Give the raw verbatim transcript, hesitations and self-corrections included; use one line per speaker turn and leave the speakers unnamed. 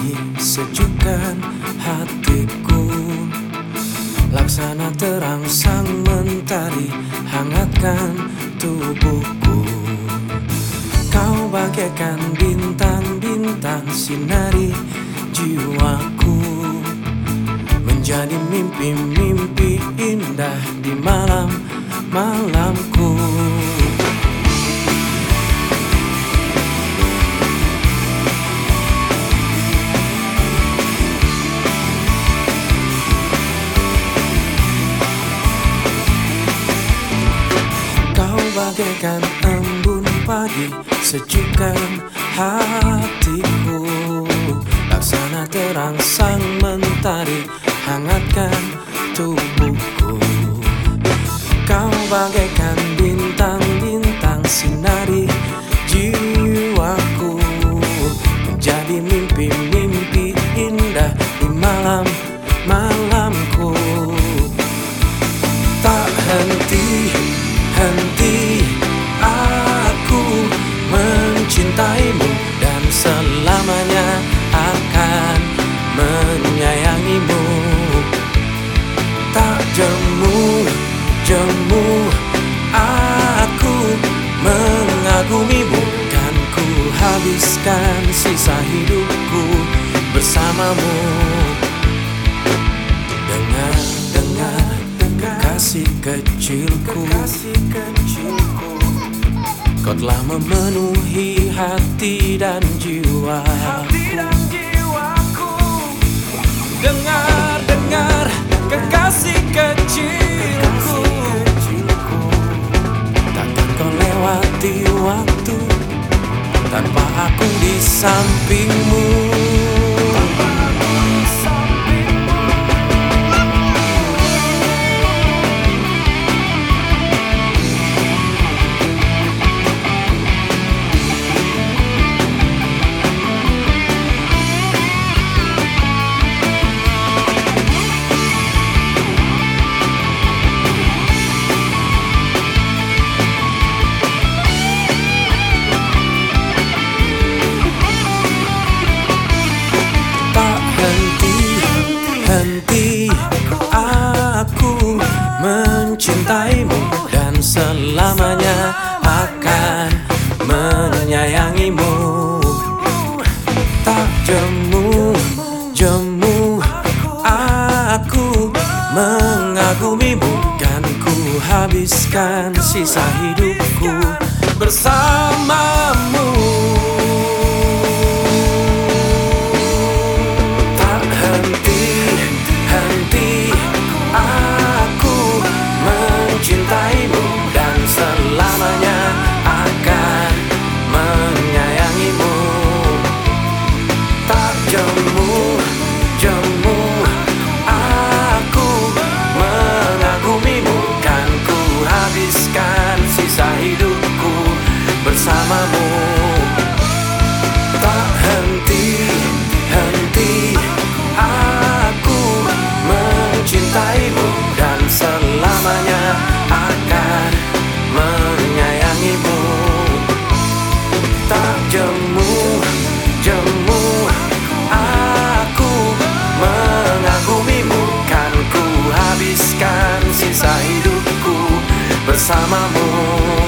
pagi sejukkan hatiku, laksana terang sang mentari hangatkan tubuhku. Kau bagaikan bintang-bintang sinari jiwaku, menjadi mimpi-mimpi indah di malam-malamku. Bagaikan embun pagi sejukkan hatiku, laksana terang sang mentari hangatkan tubuhku. Kau bagaikan bintang-bintang sinari jiwaku, menjadi mimpi-mimpi indah di malam-malamku. Tak henti-henti aku mencintaimu, dan selamanya akan menyayangimu. Tak jemu-jemu aku mengagumimu, kan ku habiskan sisa hidupku bersamamu. Dengar-dengar kasih kecilku, kau telah memenuhi hati dan jiwaku. Dengar-dengar kekasih kecilku, takkan kau lewati waktu tanpa aku di sampingmu. Henti aku mencintaimu, dan selamanya akan menyayangimu. Tak jemu-jemu aku mengagumimu, kan ku habiskan sisa hidupku bersamamu. Cintaimu, dan selamanya akan menyayangimu. Tak jemu-jemu aku mengagumimu, kan ku habiskan sisa hidupku bersamamu. Tak henti-henti aku mencintaimu, dan selamanya akan menyayangimu. Tak jemu-jemu aku mengagumimu, kan ku habiskan sisa hidupku bersamamu.